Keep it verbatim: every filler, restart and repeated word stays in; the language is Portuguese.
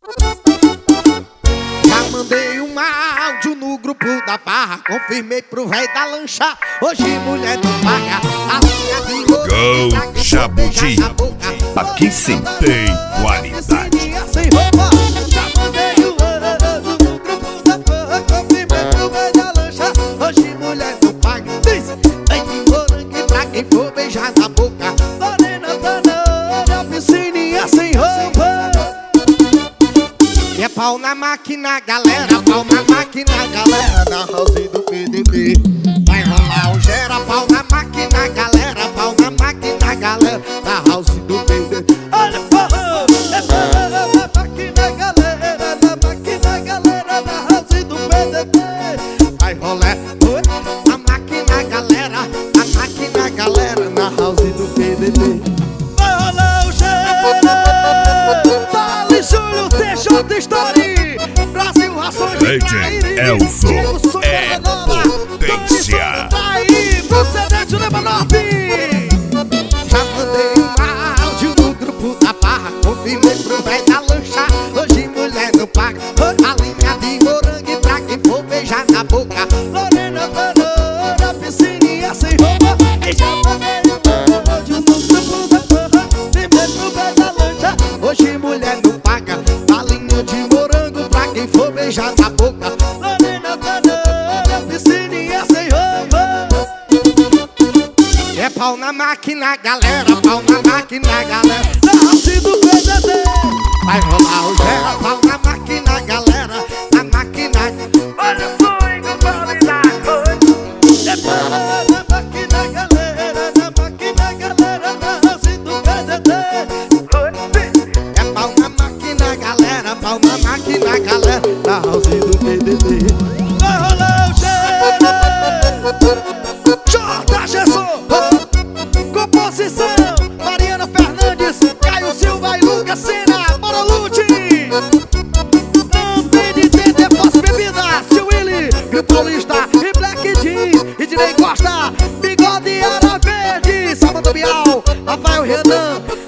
Já mandei um áudio no grupo da barra, confirmei pro véi da lancha. Hoje mulher não paga a linha de ouro. Go Jabuti, aqui sim tem qualidade. Sem roupa. Já mandei um áudio no grupo da barra, confirmei pro véi da lancha. Hoje mulher não paga. Diz, vem de morangue pra quem for beijar na boca. Morena tá na hora, piscininha sem roupa. E é pau na máquina, galera, pau na máquina, galera, na house do P D B. Vai rolar o gera, pau na máquina, galera, pau na máquina, galera, na house do P D B. Olha, porra, é pau na máquina, galera, na máquina, galera, na house do P D B. Vai rolar, a máquina, galera, a máquina, galera, na house do P D B. Vai rolar o gera, Dali Júlio, T J Story, Brasil Rações de Legend Elzo é potência. Tá aí, procedente do Lebanorte. Já mandei um áudio no grupo da barra, confirmei pro véi da lancha. Hoje mulher não paga a linha de morangue pra quem for beijar na boca. Lorena Banana, piscininha sem roupa. E já mandei um áudio no grupo da barra, confirmei pro véi da lancha. Hoje mulher não paga a linha de morango pra quem for beijar na boca. Lorena Banana, piscininha sem roupa. É pau na máquina, galera, pau na máquina, galera, na house do P D D. Vai rolar o gera, pau na máquina, galera, na máquina. Olha o swing, o qualidade. É pau na máquina, galera, na máquina, galera, na house do P D D. É pau na máquina, galera, pau na máquina, galera, na house do P D D. Vai rolar o gera. Jorda Gerson, composição Mariana Fernandes, Caio Silva e Lucas Sena, bora Lute. Antene T D Pós Bebida, Tio Willy, Grito Paulista e Black Jeans, e Direi Costa, Bigode Ara Verde, Sábado Bial, Rafael Renan,